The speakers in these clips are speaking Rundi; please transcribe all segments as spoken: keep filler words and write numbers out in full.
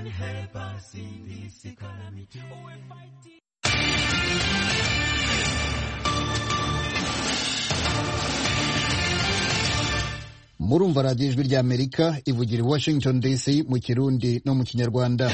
can help us in this economy. Oh, we're fighting. Murumva radiyo ijwi ry'Amerika ivugira i Washington D C mu Kirundi no mu Kinyarwanda.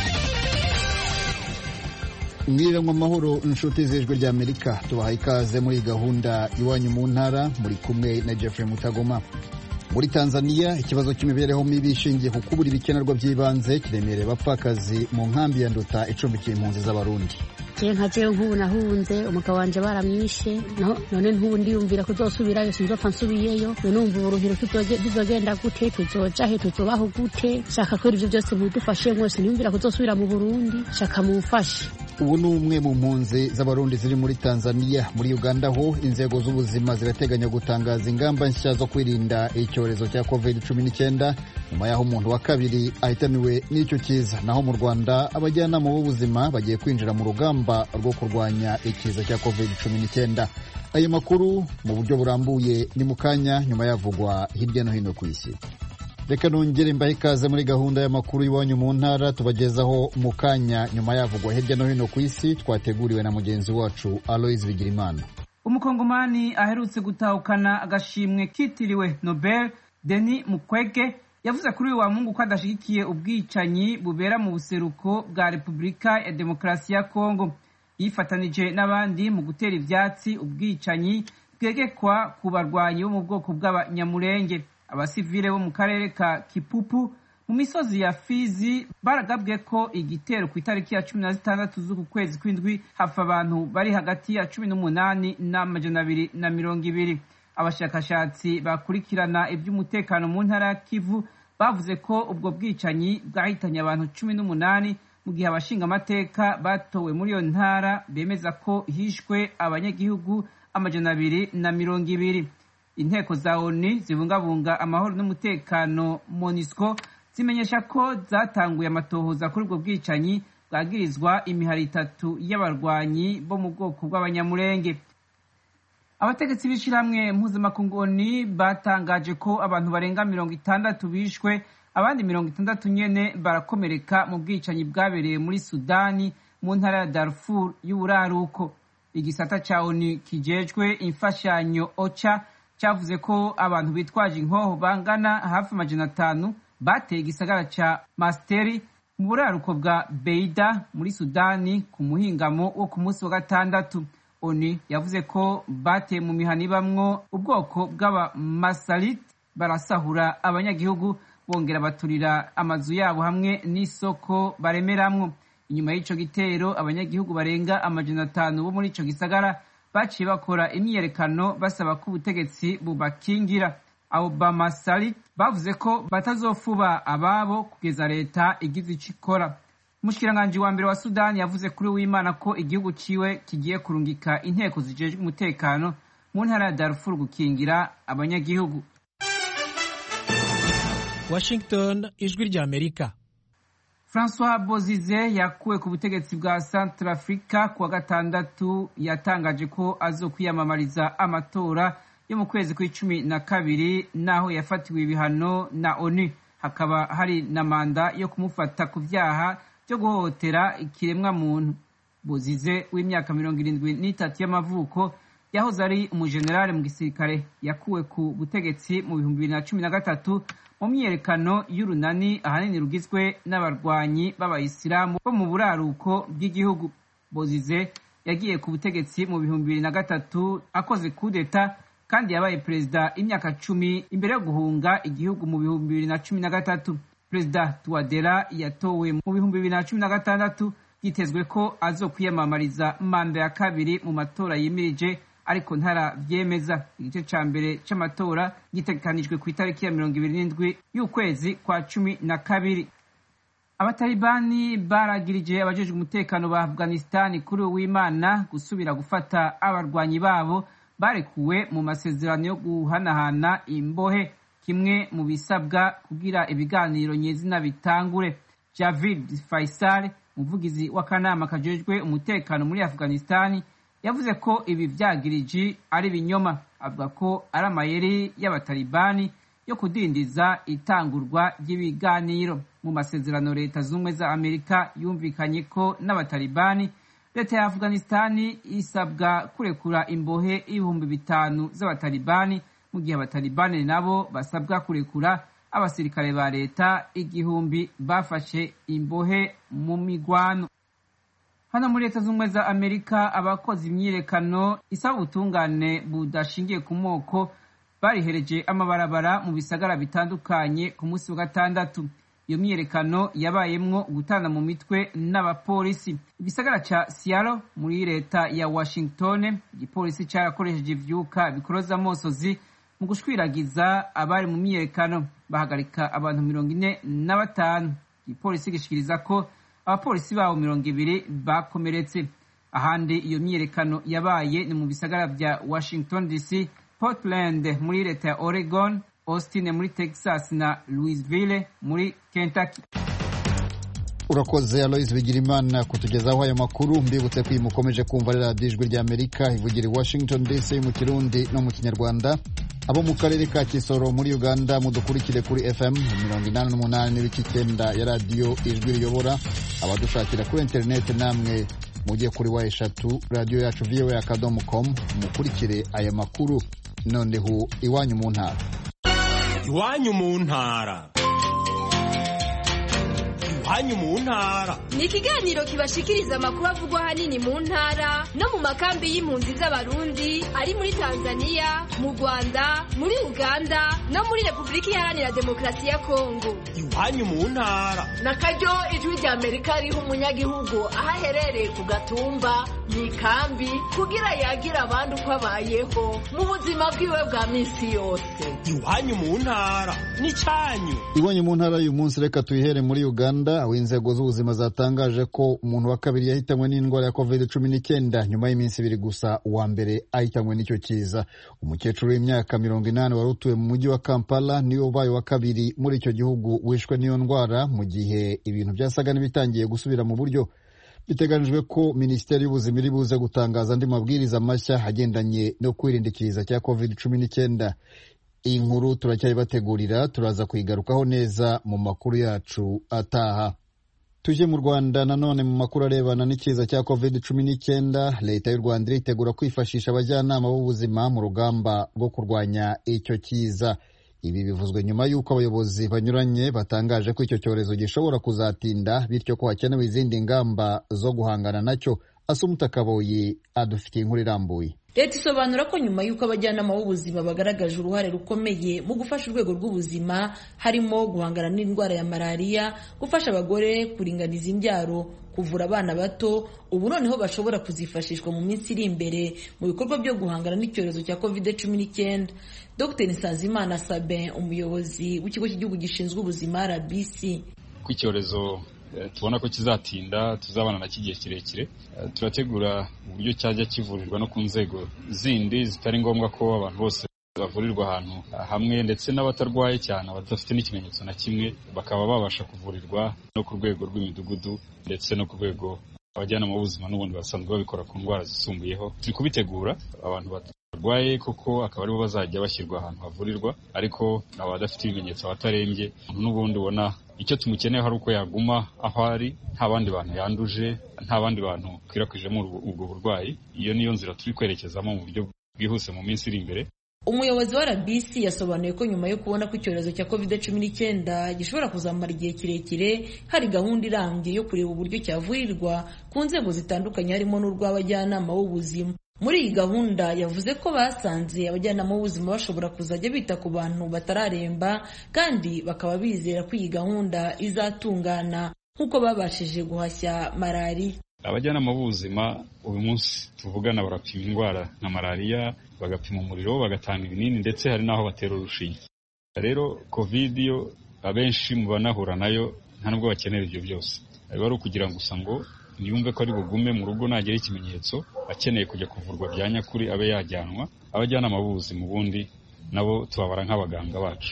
Mwiriwe amahoro inshuti z'ijwi ry'Amerika, tubahaye ikaze muri gahunda iwanyu mu ntara, muri kumwe na Jeffrey Mutagoma. Muri Tanzania ikibazo cy'imibereho mibi ishingiye ku kubura ibikenerwa by'ibanze kiremereye abapfakazi mu nkambi ya Nduta icumbikiye impunzi z'Abarundi. Je nkaje nk'ubu nahunze umugabo wanje baramwishe none ntubu ndiyumvira kuzosubirayo sinzopfa nsubiyeyo numva uburuhiro tuzogenda gute tuzoja he tuzobaho gute shaka ko ivyo byose mudufashe mwese niyumvira kuzosubira mu Burundi shaka mumfashe. Ubu ni umwe mu mpunzi z'Abarundi ziri muri Tanzania. Muri Uganda ho inzego z'ubuzima zirateganya gutangaza ingamba nshya zo kwirinda icyorezo cya covid cumi n'icyenda nyuma y'aho umuntu wa kabiri ahitaniwe n'icyo kiza. Naho mu Rwanda abajyanama b'ubuzima bagiye kwinjira mu rugamba rwo kurwanya ikiza cya covid cumi n'icyenda. Ayo makuru mu buryo burambuye ni mu kanya nyuma yavugwa hirya no hino ku isi. Reka nongere mbahe ikaze muri gahunda y'amakuru iwanyu mu ntara tubagezaho mu kanya nyuma yavugwa hirya no hino ku isi, twateguriwe na mugenzi wacu Aloys Bigirimana. Umukongomani aherutse gutahukana agashimwe kitiriwe Nobel, Denis Mukwege, yavuze kuri uyu wa Mungu ko adashigikiye ubwicanyi bubera mu buseruko bwa Repubulika ya Demokarasi ya Kongo. Yifatanije n'abandi mu gutera ivyatsi ubwicanyi bwegekwa ku barwanyi bo mu bwoko bw'abanyamurenge. Abasivile bo mu karere ka Kipupu mu misozi ya Fizi baragabwe ko igitero ku itariki ya cumi na zitandatu z'uku kwezi kw'indwi hafa abantu bari hagati ya cumi n'umunani n'amajana abiri na mirongo ibiri. Abashakashatsi bakurikirana iby'umutekano mu ntara ya Kivu bavuze ko ubwo bwicanyi bwahitanye abantu cumi n'umunani mu gihe abashinga amateka batowe muri iyo ntara bemeza ko hishwe abanyagihugu amajana abiri na mirongo ibiri. Inteko za O N U zibungabunga amahoro n'umutekano MONUSCO zimenyesha ko zatanguye amatohoza kuri ubwo bwicanyi bwagirizwa imihari itatu y'abarwanyi bo mu bwoko bw'abanyamurenge. Abategetsi b'ishiramwe mpuzamakungu O N U batangaje ko abantu barenga mirongo itandatu bishwe, abandi mirongo itandatu nyene barakomereka mu bwicanyi bwabereye muri Sudani mu ntara ya Darfur y'uburaruko. Igisata ca O N U kijejwe imfashanyo OCHA cyavuze ko abantu bitwaje inkoho bangana hafi amajana atanu bateye igisagara ca Masteri mu buraruko bwa Beida muri Sudani ku muhingamo wo ku munsi wa gatandatu. O N U yavuze ko bateye mu mihani bamwo ubwoko bw'abamasalit barasahura abanyagihugu bongera baturira amazu yabo hamwe n'isoko baremeramwo. Inyuma y'ico gitero abanyagihugu barenga amajana atanu bo muri ico gisagara baciye bakora imyiyerekano basaba ko ubutegetsi bubakingira. Abo bamasalit bavuze ko batazofuba ababo kugeza leta igize ico ikora. Umushikiranganji wa mbere wa Sudani yavuze kuri w'Imana ko igihugu ciwe kigiye kurungika inteko zijejwe umutekano mu ntara ya Darfur gukingira abanyagihugu. Washington, ijwi ry'Amerika. François Bozize yakuwe ku butegetsi bwa Centrafrica kuwa gatandatu yatangaje ko azokwiyamamariza amatora yo mu kwezi kw'icumi na kabiri naho yafatiwe ibihano na O N U. Hakaba hari na manda yo kumufata ku vyaha byo guhohotera ikiremwa muntu. Bozize w'imyaka mirongo irindwi n'itatu y'amavuko yahoze ari umujenerali mu gisirikare yakuwe ku butegetsi mu bihumbi bibiri na cumi na gatatu mu myiyerekano y'urunani ahanini rugizwe n'abarwanyi b'abayisilamu bo mu buraruko bw'igihugu. Bozize yagiye ku butegetsi mu bihumbi bibiri na gatatu akoze kudeta kandi yabaye perezida imyaka cumi imbere yo guhunga igihugu mu bihumbi bibiri na cumi na gatatu. Perezida Touadera yatowe mu bihumbi bibiri na cumi na gatandatu, yitezwe ko azokwiyamamariza manda ya kabiri mu matora yimirije ariko ntaravyemeza. Igice ca mbere c'amatora gitegekanijwe ku itariki ya mirongo ibiri n'indwi y'ukwezi kwa cumi na kabiri. Abatalibani baragirije abajejwe umutekano ba Afghanistan kuri uw'Imana gusubira gufata abarwanyi babo barekuwe mu masezerano yo guhanahana imbohe, kimwe mu bisabwa kugira ibiganiro nyezina bitangure. Javid Faisal, umuvugizi w'akanama kajejwe umutekano muri Afghanistan, yavuze ko ibi vyagiriji ari binyoma. Avuga ko ari amayeri y'abatalibani yo kudindiza itangurwa ry'ibiganiro. mu masezerano leta z'ubumwe za Amerika yumvikanye ko n'abatalibani, leta ya Afghanistani isabwa kurekura imbohe ibihumbi bitanu z'abatalibani, mu gihe abatalibani nabo basabwa kurekura abasirikare ba leta igihumbi bafashe imbohe mu migwano. Hano muri leta z'ubumwe za Amerika, abakoze imyiyerekano isaba ubutungane budashingiye ku moko barihereje amabarabara mu bisagara bitandukanye ku munsi wa gatandatu. Iyo myiyerekano yabayemwo gutana mu mitwe n'abapolisi. Igisagara ca Seattle muri leta ya Washington, igipolisi carakoresheje ivyuka bikoroza amosozi mu gushwiragiza abari mu myiyerekano, bahagarika abantu mirongo ine na batanu. Igipolisi gishikiriza ko abapolisi babo mirongo ibiri bakomeretse. Ahandi iyo myiyerekano yabaye ni mu bisagara vya Washington D C, Portland muri leta ya Oregon, Austin muri Texas na Louisville muri Kentucky. Urakoze Aloys Bigirimana kutugezaho aya makuru. Mbibutse ko mukomeje kumva radiyo Ijwi ry'Amerika ivugira i Washington D C mu Kirundi no mu Kinyarwanda. Abo mu karere ka Kisoro muri Uganda mudukurikire kuri F M mirongo inani n'umunani n'ibice icyenda ya radiyo Ijwi riyobora. Abadushakira kuri internet namwe mujye kuri wa eshatu radiyo yacu v o a akadomo com mukurikire aya makuru. Noneho iwanyu mu ntara. Iwanyu mu ntara. Iwanyu mu ntara ni ikiganiro kibashikiriza amakuru avugwa hanini mu ntara no mu makambi y'impunzi z'abarundi ari muri Tanzania, mu Rwanda, muri Uganda no muri Repubulika Iharanira Demokarasi ya Kongo. Iwanyu mu ntara na karyo Ijwi ry'Amerika riha umunyagihugu aho aherereye ku gatumba mu ikambi kugira yagira abandi uko abayeho mu buzima bwiwe bwa minsi yose. Iwanyu mu ntara ni cyanyu. Iwanyu mu ntara uyu munsi reka tuyihere muri Uganda, aho inzego z'ubuzima zatangaje ko umuntu wa kabiri yahitanywe n'indwara ya covid cumi n'icyenda nyuma y'iminsi ibiri gusa uwa mbere ahitanywe n'icyo kiza. Umukecuru w'imyaka mirongo inani wari utuye mu mujyi wa Kampala niwe ubaye wa kabiri muri icyo gihugu wishwe n'iyo ndwara, mu gihe ibintu byasaga n'ibitangiye gusubira mu buryo. Biteganijwe ko Minisiteri y'Ubuzima iri buze gutangaza andi mabwiriza mashya agendanye no kwirinda ikiza cya covid cumi n'icyenda. Iyi nkuru turacyayibategurira, turaza kuyigarukaho neza mu makuru yacu ataha. Tuje mu Rwanda nanone mu makuru arebana n'ikiza cya covid cumi n'icyenda. Leta y'u Rwanda iritegura kwifashisha abajyanama b'ubuzima mu rugamba rwo kurwanya icyo kiza. Ibi bivuzwe nyuma y'uko abayobozi banyuranye batangaje ko icyo cyorezo gishobora kuzatinda, bityo ko hakenewe izindi ngamba zo guhangana nacyo. Asumuta Kaboyi adufitiye inkuru irambuye. Leta isobanura ko nyuma y'uko abajyanama b'ubuzima bagaragaje uruhare rukomeye mu gufasha urwego rw'ubuzima, harimo guhangana n'indwara ya malariya, gufasha abagore kuringaniza imbyaro, kuvura abana bato, ubu noneho bashobora kuzifashishwa mu minsi iri imbere mu bikorwa byo guhangana n'icyorezo cya covid cumi n'icyenda. Dr Nsanzimana Sabin, umuyobozi w'ikigo cy'igihugu gishinzwe ubuzima R B C: ku icyorezo tubona ko kizatinda, tuzabana na kigiye kirekire, turategura uburyo cyajya kivurirwa no ku nzego zindi zitari ngombwa ko abantu bose bavurirwa ahantu hamwe, ndetse n'abatarwaye cyane abadafite n'ikimenyetso na kimwe bakaba babasha kuvurirwa no ku rwego rw'imidugudu ndetse no ku rwego abajyanama b'ubuzima n'ubundi basanzwe babikora ku ndwara zisumbuyeho. Turi kubitegura, abantu batarwaye koko akaba aribo bazajya bashyirwa ahantu havurirwa, ariko abadafite ibimenyetso, abatarembye, n'ubundi ubona icyo tumukeneye hari uko yaguma aho ari, nta bandi bantu yanduje, nta bandi bantu kwirakwije ubwo burwayi. Iyo niyo nzira turi kwerekezamo mu buryo bwihuse mu minsi iri imbere. Umuyobozi wa R B C yasobanuye ko nyuma yo kubona ko icyorezo cya covid cumi n'icyenda gishobora kuzamara igihe kirekire, hari gahunda irambye yo kureba uburyo cyavurirwa ku nzego zitandukanye, harimo n'urw'abajyanama b'ubuzima. Muri iyi gahunda yavuze ko basanze abajyanama b'ubuzima bashobora kuzajya bita ku bantu batararemba, kandi bakaba bizera ko iyi gahunda izatungana nk'uko babashije guhashya malariya. Abajyanama b'ubuzima uyu munsi tuvugana barapima indwara nka malariya, bagapima umuriro, bagatanga ibinini, ndetse hari n'aho batera urushinge. Rero covid yo abenshi mu banahura nayo nta nubwo bakenera ibyo byose, biba ari ukugira ngo gusa ngo niyumve ko ari bugume mu rugo, nagera ikimenyetso akeneye kujya kuvurwa bya nyakuri abe yajyanwa. Abajyanama b'ubuzima ubundi nabo tubabara nk'abaganga bacu,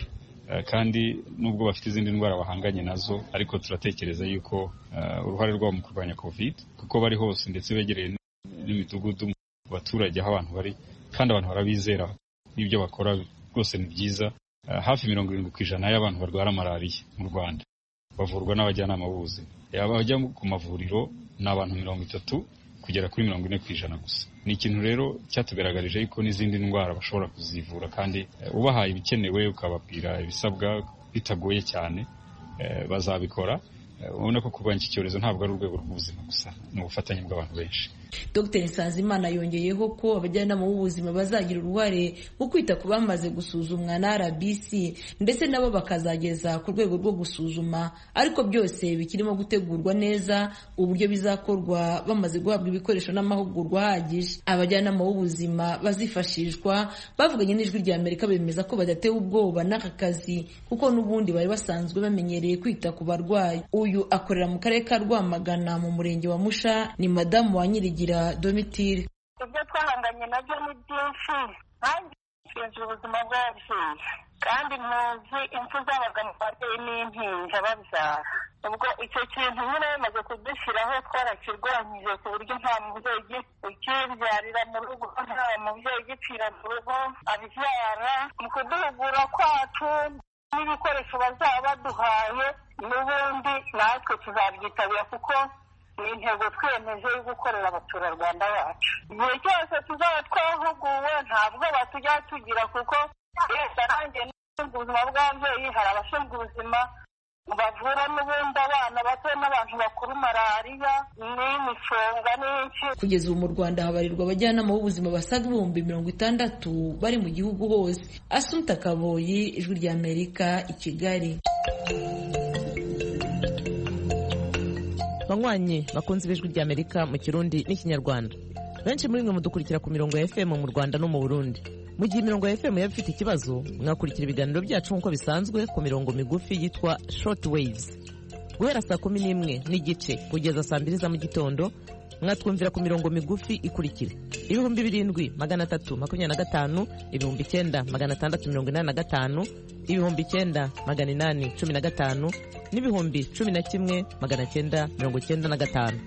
kandi nubwo bafite izindi ndwara bahanganye nazo, ariko turatekereza yuko uruhare rwabo mu kurwanya covid, kuko bari hose ndetse begereye n'imidugudu mu baturage aho abantu bari, kandi abantu barabizera n'ibyo bakora rwose ni byiza. Hafi mirongo irindwi ku ijana y'abantu barwara malariya mu Rwanda bavurwa n'abajyanama b'ubuzima. Abajya ku mavuriro ni abantu mirongo itatu kugera kuri mirongo ine ku ijana gusa. Ni ikintu rero cyatugaragarije yuko n'izindi ndwara bashobora kuzivura kandi ubahaye ibikenewe ukababwira ibisabwa bitagoye cyane bazabikora. Ubona ko kurwanya iki cyorezo ntabwo ari urwego rw'ubuzima gusa, ni ubufatanye bw'abantu benshi. Dr Nsanzimana yongeyeho ko abajyanama b'ubuzima bazagira uruhare mu kwita ku bamaze gusuzumwa na R B C ndetse nabo bakazageza ku rwego rwo gusuzuma, ariko byose bikirimo gutegurwa neza uburyo bizakorwa bamaze guhabwa ibikoresho n'amahugurwa ahagije. Abajyanama b'ubuzima bazifashishwa bavuganye n'ijwi rya Amerika bemeza ko badatewe ubwoba n'aka kazi kuko n'ubundi bari basanzwe bamenyereye kwita ku barwayi. Uyu akorera mu karere ka Rwamagana mu murenge wa Musha, ni madamu wa Nyirigira Domitire. Ibyo twahanganye nabyo ni byinshi, kandi nshinzwe ubuzima bw'ababyeyi kandi muzi impfu zabaga mu babyeyi n'impinja babyara. Ubwo icyo kintu nyine bimaze kudushyiraho twarakirwanyije ku buryo nta mubyeyi ukibyarira mu rugo, nta mubyeyi ugipfira mu rugo abyara. Mu kuduhugura kwacu n'ibikoresho bazaba baduhaye n'ubundi natwe tuzabyitabira kuko ni intego twiyemeje yo gukorera abaturarwanda bacu. Igihe cyose tuzaba twahuguwe ntabwo batujya tugira kuko leta nanjye n'abashinzwe ubuzima bw'ababyeyi hari abashinzwe ubuzima bavura n'ubundi abana bato n'abantu bakuru malariya n'imifunga n'iki. Kugeza ubu mu Rwanda habarirwa abajyanama b'ubuzima basaga ibihumbi mirongo itandatu bari mu gihugu hose. Asumta Kaboyi, Ijwi rya Amerika, i Kigali. Banywanyi bakunze b'Ijwi rya Amerika mu Kirundi n'Ikinyarwanda, benshi muri mwe mudukurikira ku mirongo ya F M mu Rwanda no mu Burundi. Mu gihe imirongo ya F M yaba ifite ikibazo, mwakurikira ibiganiro byacu nk'uko bisanzwe ku mirongo migufi yitwa short waves. Guhera saa kumi n'imwe n'igice kugeza saa mbiri za mu gitondo, mwatwumvira ku mirongo migufi ikurikira: ibihumbi birindwi magana atatu makumyabiri na gatanu, ibihumbi icyenda magana atandatu mirongo inani na gatanu, ibihumbi icyenda magana inani cumi na gatanu, n'ibihumbi cumi na kimwe magana cyenda mirongo cyenda na gatanu.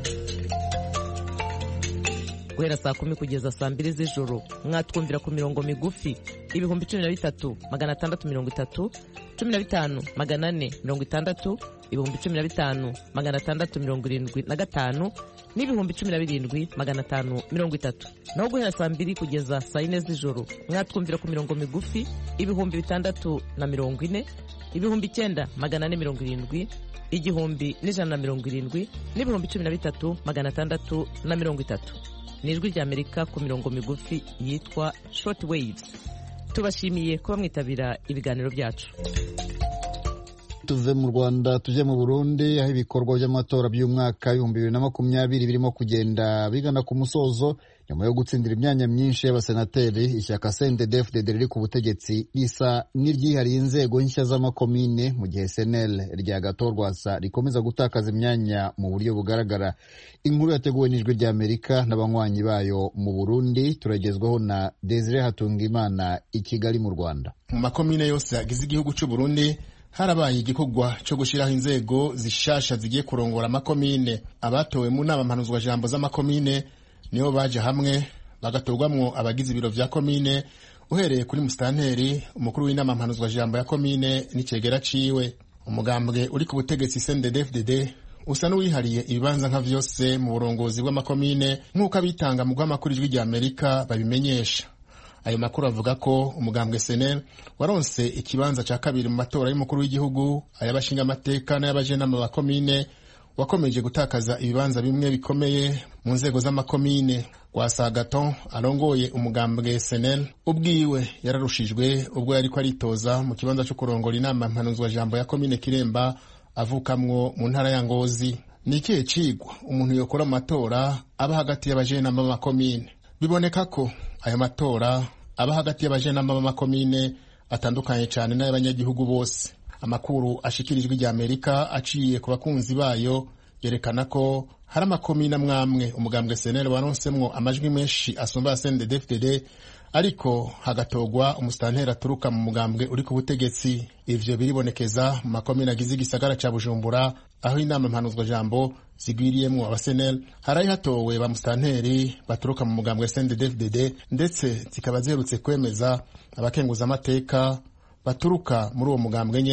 Guhera saa kumi kugeza saa mbiri z'ijoro, mwatwumvira ku mirongo migufi ibihumbi cumi na bitatu magana atandatu mirongo itatu, cumi na bitanu magana ane mirongo itandatu, ibihumbi cumi na bitanu magana atandatu mirongo irindwi na gatanu, n'ibihumbi cumi na birindwi magana atanu mirongo itatu. Naho guhera saa mbiri kugeza saa yine z'ijoro, mwatwumvira ku mirongo migufi ibihumbi bitandatu na mirongo ine, ibihumbi icyenda magana ane mirongo irindwi, igihumbi n'ijana na mirongo irindwi, n'ibihumbi cumi na bitatu magana atandatu na mirongo itatu. Ni Ijwi rya Amerika ku mirongo migufi yitwa short waves. Tubashimiye kuba mwitabira ibiganiro byacu. Tuve mu Rwanda tuje mu Burundi, aho ibikorwa by'amatora by'umwaka w'ibihumbi bibiri na makumyabiri birimo kugenda bigana ku musozo nyuma yo gutsindira imyanya myinshi y'abasenateri. Ishyaka C N D D F D D riri ku butegetsi risa n'iryihariye inzego nshya z'amakomine, mu gihe S N L rya Gatorwasa rikomeza gutakaza imyanya mu buryo bugaragara. Inkuru yateguwe n'Ijwi rya Amerika n'abanywanyi bayo mu Burundi, turagezwaho na Desire Hatungimana i Kigali mu Rwanda. Mu makomine yose yagize igihugu cy'u Burundi harabaye igikorwa cyo gushiraho inzego zishasha zigiye kurongora amakomine. Abatowe mu nama mpanuzwa jambo z'amakomine niho baje hamwe bagatorwamwo abagize ibiro vya komine, uhereye kuri musitanteri, umukuru w'inama mpanuzwa jambo ya komine n'icegera ciwe. Umugambwe uri ku butegetsi C N D D F D D usa n'uwihariye ibibanza nka vyose mu burongozi bw'amakomine nk'uko abitanga mu rw'amakuru Ijwi rya Amerika babimenyesha. Ayo makuru avuga ko umugambwe S N L waronse ikibanza ca kabiri mu matora y'umukuru w'igihugu, ay'abashinga amateka n'ay'abajenama ba komine, wakomeje gutakaza ibibanza bimwe bikomeye mu nzego z'amakomine. Wasagaton arongoye umugambwe S N L ubwiwe yararushijwe ubwo yariko aritoza mu kibanza cyo kurongora inama mpanuzwa jambo ya komine Kiremba avukamwo mu ntara ya Ngozi. Ni ikihe cigwa umuntu yokora mu matora aba hagati y'abajenama b'amakomine? Biboneka ko aya matora aba hagati y'abajenama b'amakomine atandukanye cyane n'abanyagihugu bose. Amakuru ashikirijwe rya Amerika aciye ku bakunzi bayo yerekana ko hari amakomine amwamwe umugambwe S N L waronsemwo amajwi menshi asumba C N D D F D D, ariko hagatogwa umusitanteri aturuka mu mugambwe uri ku butegetsi. Ivyo biribonekeza mu makomine agize igisagara ca Bujumbura, aho inama mpanuzwa jambo zigwiriyemwo aba C N L harayi hatowe ba musitanteri baturuka mu mugambwe S N D D F D D, ndetse zikaba ziherutse kwemeza abakenguza amateka baturuka muri uwo mugambwe nyene.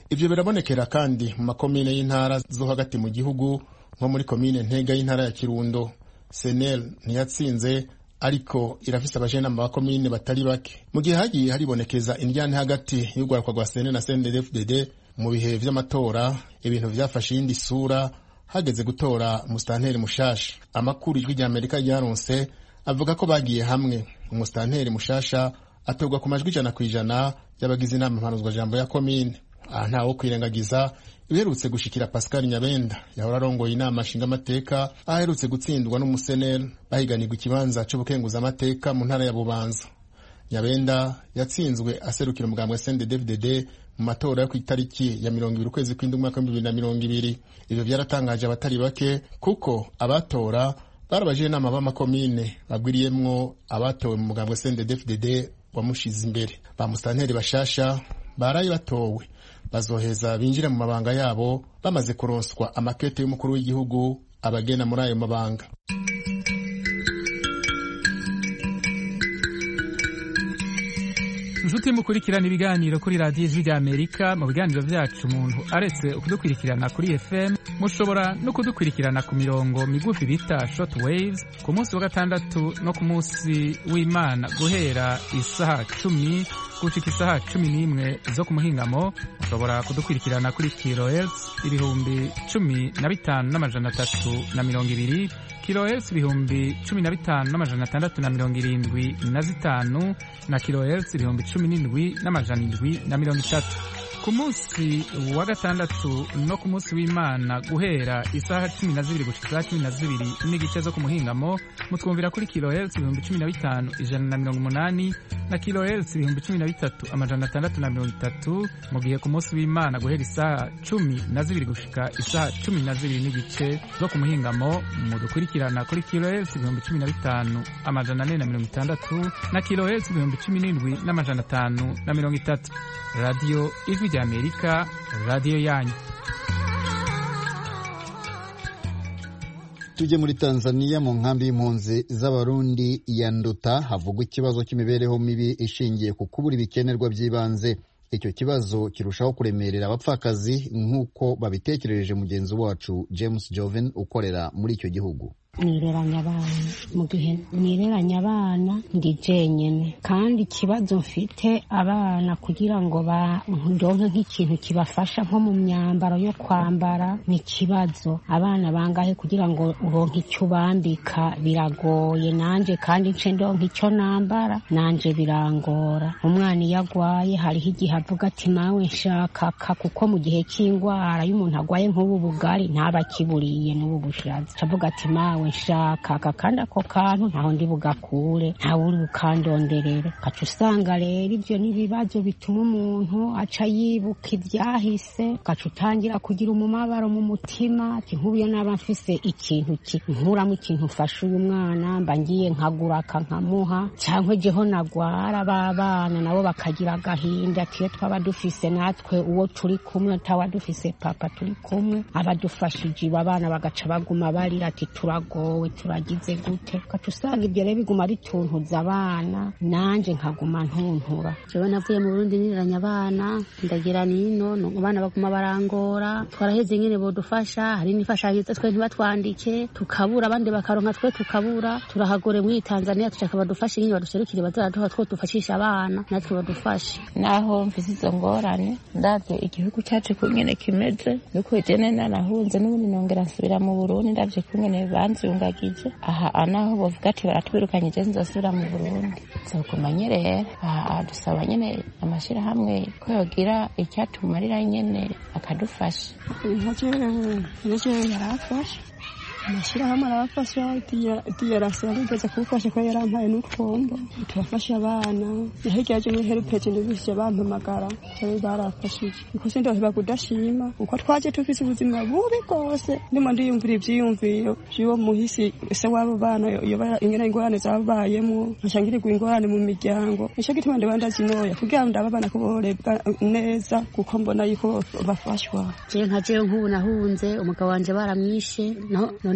ivyo birabonekera kandi mu makomine y'intara zo hagati mu gihugu nko muri komine Ntega y'intara ya Kirundo. Senel ntiyatsinze ariko irafise abajenama ba komine batari bake. Mu gihe hagiye haribonekeza indyane hagati y'urwaruka rwa Senel na C N D D F D D mu bihe vy'amatora, ibintu vyafashe iyindi sura hageze gutora umusitanteri mushasha. Amakuru ijwi rya Amerika ryaronse avuga ko bagiye hamwe. Umusitanteri mushasha atorwa ku majwi ijana kw'ijana y'abagize inama mpanuzwa jambo ya komine. Aha ntawo kwirengagiza iherutse gushikira Pascal Nyabenda yahora arongoye inama nshinga amateka, aherutse gutsindwa n'umuseneri bahiganirwa ikibanza c'ubukenguza amateka mu ntara ya Bubanza. Nyabenda yatsinzwe aserukira umugambwe wa C N D D F D D mu matora yo ku itariki ya mirongo ibiri ukwezi kw'indwi umwaka w'ibihumbi bibiri na mirongo ibiri. Ivyo vyaratangaje abatari bake kuko abatora barabaje inama b'amakomine bagwiriyemwo abatowe mu mugambwe wa C N D D F D D wamushize imbere. Ba musitanteri bashasha baraye batowe bazoheza binjira mu mabanga yabo bamaze kuronswa amakete y'umukuru w'igihugu abagena muri ayo mabanga. Njuti mukurikirana ibiganiro kuri radiyo ijwi rya Amerika. Mu biganiro vyacu umuntu aretse ukudukurikirana kuri F M, mushobora no kudukurikirana ku mirongo migufi bita short waves ku munsi wa gatandatu no ku munsi w'Imana guhera isaha cumi gushika isaha cumi n'imwe zo ku muhingamo. Mushobora kudukurikirana kuri kilohertz ibihumbi cumi na bitanu n'amajana atatu na mirongo ibiri, kilohertz ibihumbi cumi na bitanu n'amajana atandatu na mirongo irindwi na zitanu na kilohertz ibihumbi cumi n'indwi n'amajana indwi na mirongo itatu. Ku munsi wa gatandatu no ku munsi w'Imana guhera isaha cumi na zibiri gushika isaha cumi na zibiri n'igice zo ku muhingamo, mutwumvira kuri kilohertz ibihumbi cumi na bitanu ijana na mirongo umunani na kilohertz ibihumbi cumi na bitatu amajana atandatu na mirongo itatu. Mu gihe ku munsi w'Imana guhera isaha cumi na zibiri gushika isaha cumi na zibiri n'igice zo ku muhingamo, mudukurikirana kuri kilohertz ibihumbi cumi na bitanu amajana ane na mirongo itandatu na kilohertz ibihumbi cumi n'indwi n'amajana atanu na mirongo itatu. Radio Ijwi rya Amerika, radio yanyu. Tuje muri Tanzania mu nkambi y'impunzi z'abarundi ya Nduta havugwa ikibazo cy'imibereho mibi ishingiye ku kubura ibikenerwa by'ibanze. Icyo kibazo kirushaho kuremerera abapfakazi nk'uko babitekerereje mugenzi wacu James Joven ukorera muri icyo gihugu. nireranya abana mu gihe nireranya abana ndi jenyene kandi ikibazo mfite abana kugira ngo ndonke nk'ikintu kibafasha nko mu myambaro yo kwambara ni kibazo. Abana bangahe kugira ngo uronke icyo bambika biragoye, nanje kandi nce ndonke icyo nambara nanje birangora. Umwana iyo agwaye hariho igihe avuga ati mawe nshaka ka, kuko mu gihe cy'ingwara y'umuntu agwaye nk'ubu bugari ntaba kiburiye n'ubu bushaza avuga ati mawe nshaka aka kandi ako kantu ntaho ndi bugakure ntawe uri bukandonderere. Kaca usanga rero ibyo n'ibibazo bituma umuntu aca yibuka ibyahise, kaca utangira kugira umumabaro mu mutima ati nk'ubu naba mfise ikintu nkuramo ikintu ufasha uyu mwana mba ngiye nkagura akankamuha, cyangwa jeho nagwara babana nabo bakagira agahinda ati iyo twaba dufise natwe uwo turi kumwe tawa dufise papa turi kumwe abadufashije abana bagaca baguma barira ati turagowe turagize gute. Kaca usanga ibyo rero biguma bituntuza abana nanje nkaguma ntuntura. Jewe navuye mu Burundi niranya abana ndagira nino abana baguma barangora, twaraheze nyene bodufasha, hari nifashanyo twe ntibatwandike tukabura abandi bakaronka twe tukabura, turahagore muri Tanzania tushaka badufashe nyine baduserukire bazaduha two dufashisha abana natwe badufashe. Naho mfise izo ngorane ndavye igihugu cyacu kunyene kimeze nuko jene narahunze n'ubundi nongera nsubira mu Burundi ndavye kunyene banzungagije aha anaho bavuga ati baratwirukanye je nzosubira mu Burundi zokuma nyerera aha dusaba nyene amashira hamwe ko yogira icyatumarira nyene akadufasha. Ntajewe ntajewe yarafasha amashira hamwe arafasha tiyarasa nigeze kubufasha ko yarampaye n'utwombo turafasha abana yahigaje muri helpage ndibishe bampamagara cyane barafashije kuko sinde bakudashima uko twaje tufise ubuzima bubi rwose ndimo ndiyumvira ibyiyumviro byo muhisi ese wabo bana iyo ingena ingorane zabayemo nshangirwa ingorane mu miryango icyo gituma ndabanda zinoya kugira ngo ndababana kuborebwa neza kuko mbona yuko bafashwa. Je nkaje nk'ubu nahunze umugabo wanje baramwishe no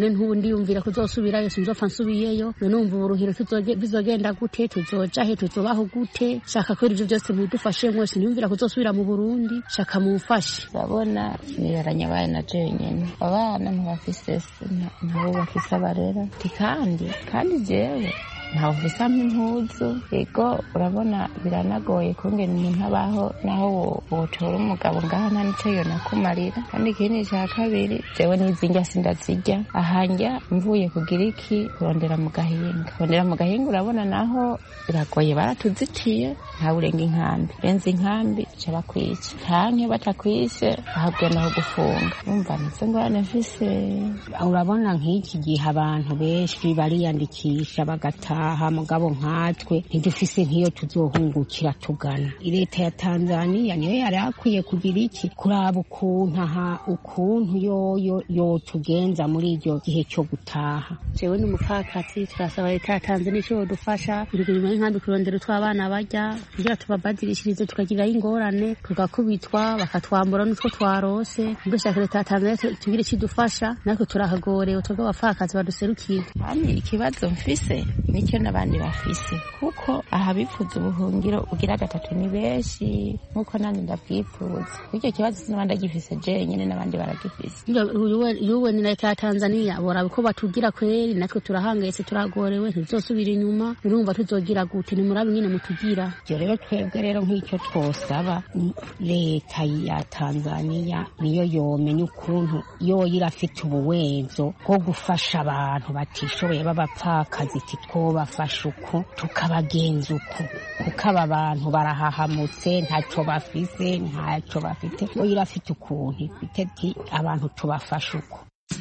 none ntubu ndiyumvira kuzosubirayo sinzopfa nsubiyeyo none umva uburuhiro bizogenda gute tuzoja he tuzobaho gute shaka ko ivyo byose mudufashe mwese niyumvira kuzosubira mu Burundi shaka mumfashe babona niraranya baye na jenyene abana ntibafise ntabo bafise abarera kandi kandi jewe ntawe ufise impuzu ego urabona biranagoye kungena umuntu abaho naho wotora umugabo ngaha nta nico yonakumarira kandi ikindi ca kabiri jewe n'izinjya sindazirya ahanja mvuye kugira iki kurondera mu gahinga kurondera mu gahinga urabona naho biragoye baratuzitiye ntawe urenga inkambi benze inkambi ca bakwica canke batakwishe ahabwe naho gufunga umva nizo ngorane mfise urabona nk'iki gihe abantu benshi bariyandikisha bagata aha mugabo nkatwe ntidufise nk'iyo tuzohungukira tugana leta ya Tanzania niyo yari akwiye kugira iki kuraba ukuntu aha ukuntu yoyo yotugenza muri iryo gihe cyo gutaha jewe n'umupfakazi turasaba leta ya Tanzania ico dufasha iriguma inkambi kurondera utw'abana barya kugira tubabadirishirize tukagira ingorane tugakubitwa bakatwambura n'utwo twarose dushaka leta ya Tanzania tugira iki dufasha natwe turahagorewe twebwe abapfakazi baduserukiye kandi ikibazo mfise nicyo n'abandi bafise kuko aha bifuza ubuhungiro ugira gatatu ni benshi nkuko nanjye ndabwifuza icyo kibazo sinabandi agifise je nyene n'abandi baragifise yuwe ni leta ya Tanzania bora ko batugira kweri natwe turahangayetse turagorewe ntizosubira inyuma urumva tuzogira gute ni murabi nyene mutugira je rero twebwe rero nk'icyo twosaba leta ya Tanzania niyo yomenya ukuntu yo irafite ubuwenzo bwo gufasha abantu batishoboye b'abapfakazi twobafasha uko tukabagenza uko kuko aba bantu barahahamutse ntacyo bafise ntacyo bafite yo irafite ukuntu ifite ati abantu tubafasha uko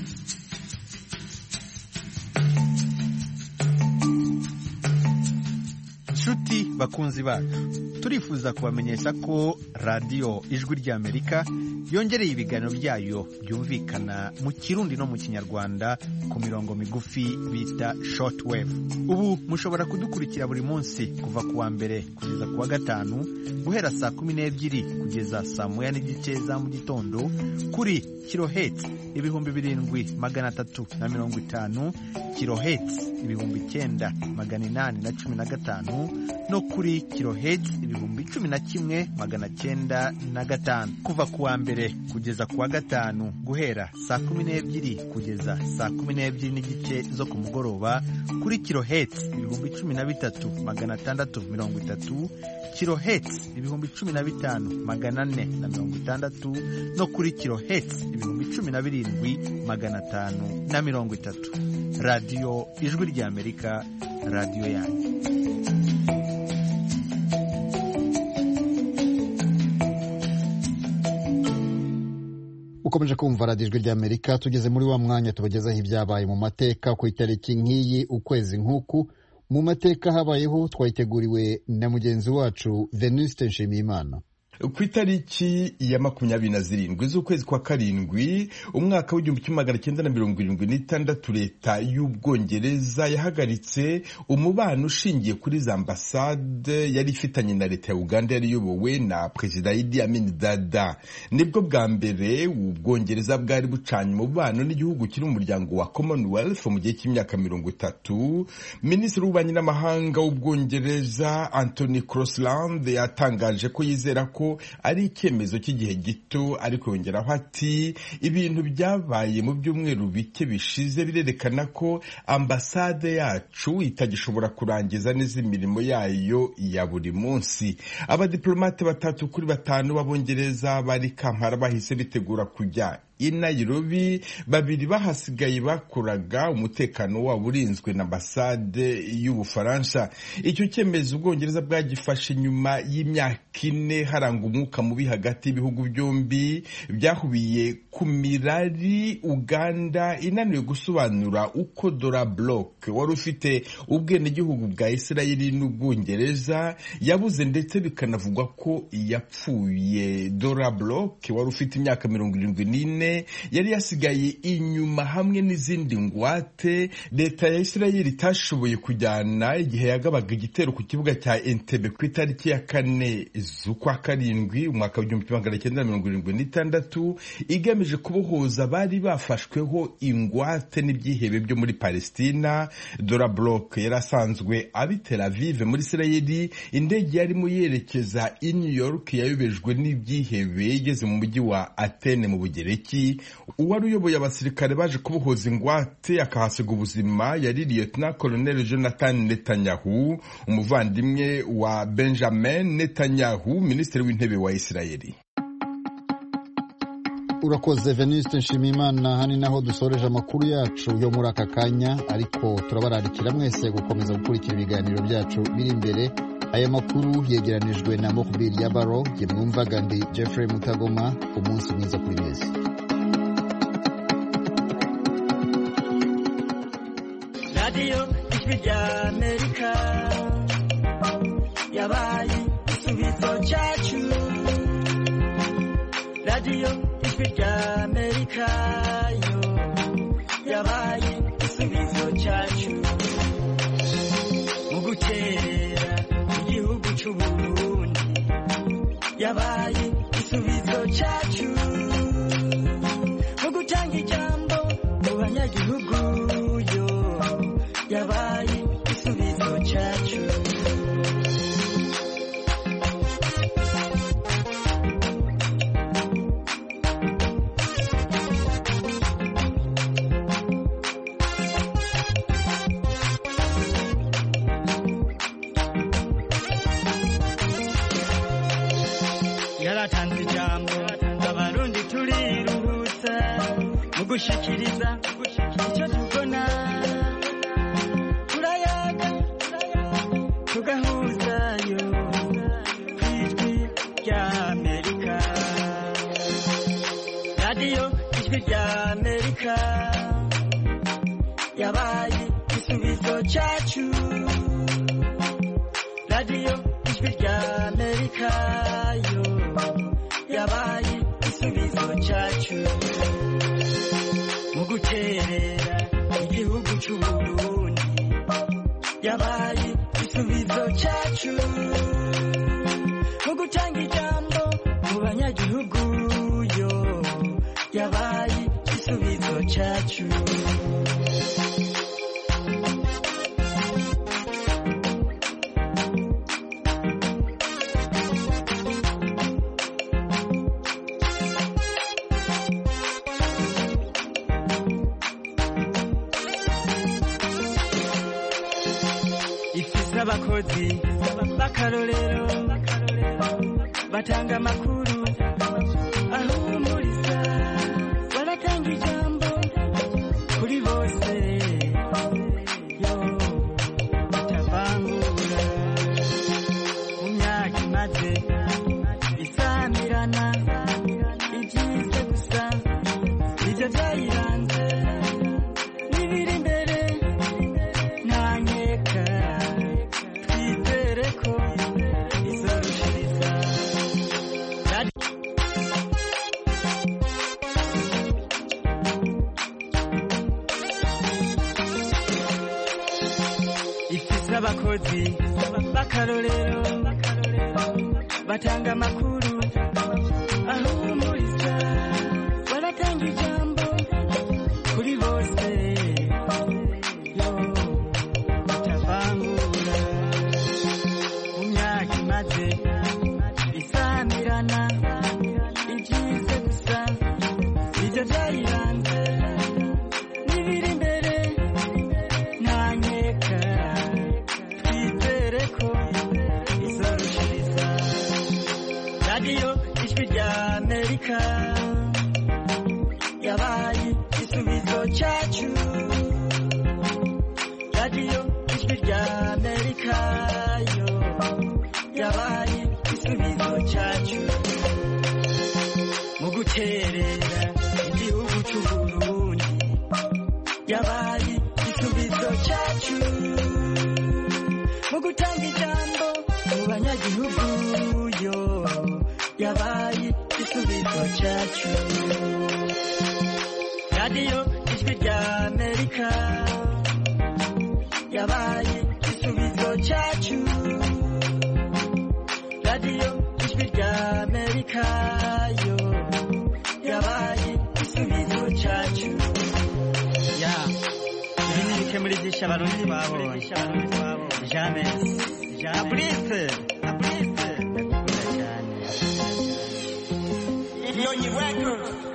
nshuti bakunzi bacu turifuza kubamenyesha ko radiyo ijwi ry'Amerika yongereye ibiganiro byayo byumvikana mu Kirundi no mu Kinyarwanda ku mirongo migufi bita shortwave. Ubu mushobora kudukurikira buri munsi kuva ku wa mbere kugeza ku wa gatanu guhera saa kumi n'ebyiri kugeza saa moya n'igice za mu gitondo kuri kilohertz ibihumbi birindwi magana atatu na mirongo itanu, kilohertz ibihumbi icyenda magana inani na cumi na gatanu no kuri kilohertz ibihumbi cumi na kimwe magana cyenda na gatanu kuva ku wa mbere kugeza ku wa gatanu guhera saa kumi n'ebyiri kugeza saa kumi n'ebyiri n'igice zo ku mugoroba kuri kilohertz ibihumbi cumi na bitatu magana atandatu mirongo itatu, kilohertz ibihumbi cumi na bitanu magana ane na mirongo itandatu no kuri kilohertz ibihumbi cumi na birindwi magana atanu na mirongo itatu. Radiyo ijwi ry'Amerika, radiyo yanyu. ukomeje kumva radiyo ijwi ry'Amerika tugeze muri wa mwanya tubagezaho ibyabaye mu mateka ku itariki nk'iyi ukwezi nk'uku mu mateka habayeho twayiteguriwe na mugenzi wacu Venuste Nshimiyimana. ku itariki ya makumyabiri na zirindwi z'ukwezi kwa karindwi umwaka w'igihumbi kimwe magana cyenda na mirongo irindwi n'itandatu leta y'Ubwongereza yahagaritse umubano ushingiye kuri za ambasade yari ifitanye na leta ya Uganda yari iyobowe na Perezida Idi Amin Dada. Nibwo bwa mbere Ubwongereza bwari bucanye umubano n'igihugu kiri mu muryango wa Commonwealth mu gihe cy'imyaka mirongo itatu. Minisitiri w'ububanyi n'amahanga w'Ubwongereza Anthony Crosland yatangaje ko yizera ko ari icyemezo cy'igihe gito, ariko yongeraho ati ibintu byabaye mu byumweru bike bishize birerekana ko ambasade yacu itagishobora kurangiza neza imirimo yayo ya buri munsi. Abadiplomate batatu kuri batanu b'Abongereza bari Kampala bahise bitegura kujya i Nairobi, babiri bahasigaye bakoraga umutekano wabo urinzwe na ambasade y'Ubufaransa. Icyo cyemezo Ubwongereza bwagifashe nyuma y'imyaka ine haranga umwuka mubi hagati y'ibihugu byombi, byahubiye ku mirari Uganda inaniwe gusobanura uko Dora Block wari ufite ubwenegihugu bwa Isirayeli n'Ubwongereza yabuze, ndetse bikanavugwa ko yapfuye. Dora Block wari ufite imyaka mirongo irindwi n'ine imwe yari yasigaye inyuma hamwe n'izindi ngwate leta ya Isirayeli itashoboye kujyana igihe yagabaga igitero ku kibuga cya Entebbe ku itariki ya kane z'ukwa karindwi umwaka w'igihumbi kimwe magana cyenda mirongo irindwi n'itandatu igamije kubohoza bari bafashweho ingwate n'ibyihebe byo muri Palestina. Dora Bloch yari asanzwe abi Tel Aviv muri Isirayeli. Indege yarimo yerekeza i New York yayobejwe n'ibyihebe igeze mu mujyi wa Atene mu Bugereki. Uwari uyoboye abasirikare baje kubohoza ingwate akahasiga ubuzima yari Lieutenant Colonel Jonathan Netanyahu, umuvandimwe wa Benjamin Netanyahu, minisitiri w'intebe wa Isirayeli. Urakoze Venuste Nshimiyimana. Hani naho dusoreje amakuru yacu yo muri aka kanya, ariko turabararikira mwese gukomeza gukurikira ibiganiro byacu biri imbere. Aya makuru yegeranijwe na Mokbir Yabaro, jye mwumvaga ndi Jeffrey Mutagoma. Umunsi mwiza kuri mwese. Radio Ijwi rya Amerika yabaye igisubizo cyacu. Radio Ijwi rya Amerika yo yabaye igisubizo cyacu mu guterera igihugu cy'u Burundi, yabaye igisubizo cyacu mu gutanga ijambo mu banyagihugu yo yabaye igisubizo cyacu. Yaratanze ijambo abarundi turiruhutsa mu gushikiriza icyo tubona, turayaga tugahuzayo ku Ijwi rya Amerika. Radio Ijwi rya Amerika yabaye igisubizo cyacu. Radio Ijwi rya Amerika yo yabaye igisubizo cyacu mu guterera igihugu cy'u Burundi, yabaye igisubizo cyacu mu gutanga ijambo mu banyagihugu yo yabaye igisubizo cyacu. Abakozi bakarorero batanga amakuru ahumuriza, baratanga ijambo kuri bose yo batavangura. Mu myaka imaze isamirana ibyiza gusa nibyo byayiranze, n'ibiri imbere nta nkeka ko izorushiriza. Ifise abakozi bakarorero batanga amakuru ahumuriza, baratanga ijambo kuri bose yo batavangura. Maze isamirana ibyiza gusa nibyo byayiranze, n'ibiri imbere nta nkeka twizere ko izorushiriza. Radio Ijwi rya Amerika yabaye igisubizo cyacu. Radio Ijwi rya Amerika yo yabaye igisubizo cyacu mu guterera igihugu cy'u Burundi, yabaye igisubizo cyacu mu gutanga ijambo mu banyagihugu yo yabaye igisubizo cyacu. radiyo ijwi rya amerika yabaye igisubizo cyacu radiyo ijwi rya amerika yo yabaye igisubizo cyacu ya ibi ni bike muri byinshi abarundi babonye jamais abrise abrise ndakunda cyane Nyonyi Records